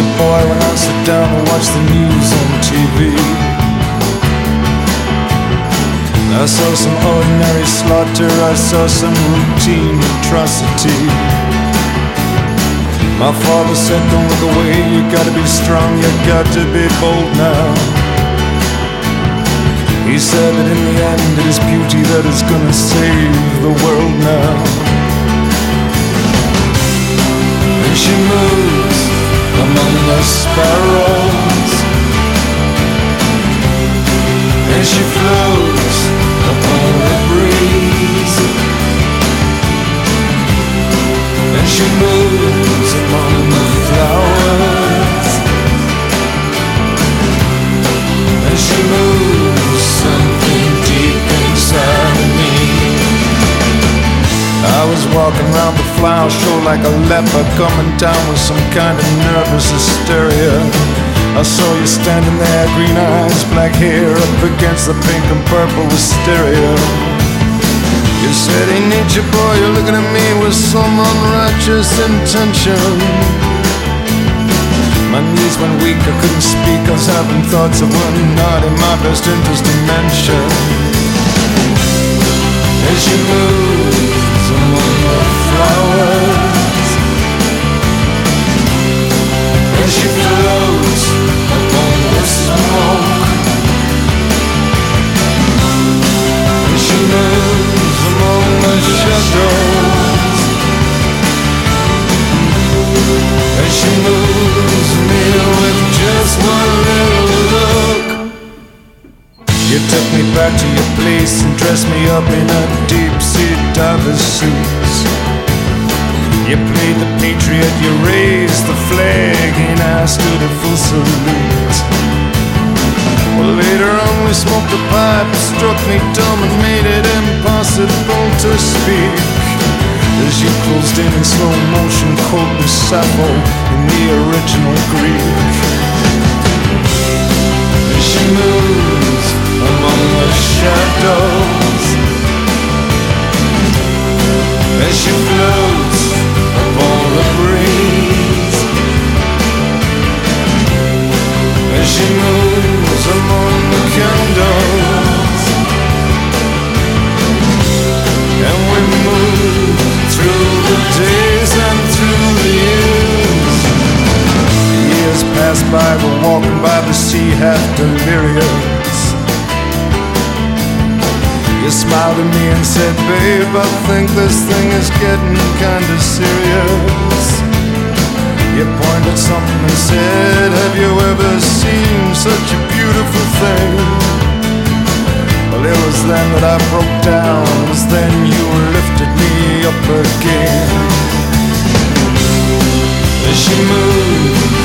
a boy when I sit down and watch the news on TV. I saw some ordinary slaughter, I saw some routine atrocity. My father said, don't look away, you gotta be strong, you got to be bold now. He said that in the end it is beauty that is gonna save the world now. And she moves among the sparrows, and she floats upon the breeze, and she moves among the flowers, and she moves something deep inside me. I was walking around the flower show like a leper, coming down with some kind of nervous hysteria. I saw you standing there, green eyes, black hair, up against the pink and purple wisteria. You said, hey nature boy, you're looking at me with some unrighteous intention. My knees went weak, I couldn't speak, I was having thoughts that were not in my best interest to mention. As she moves among the flowers, as she floats upon the smoke, as she moves among the shadows, as she moves me with just one little look. You took me back to your place and dressed me up in a deep-sea diver's suit. You played the patriot, you raised the flag, and I stood at full salute. Well, later on we smoked a pipe, struck me dumb and made it impossible to speak. As you closed in slow motion, quoting Sappho in the original Greek. As she moves among the shadows, as she floats upon the breeze, as she moves among the candles, and we move through the days and through the years. The years pass by, we're walking by the sea, half delirious. You smiled at me and said, babe, I think this thing is getting kinda serious. You pointed something and said, have you ever seen such a beautiful thing? Well, it was then that I broke down, it was then you lifted me up again. As she moved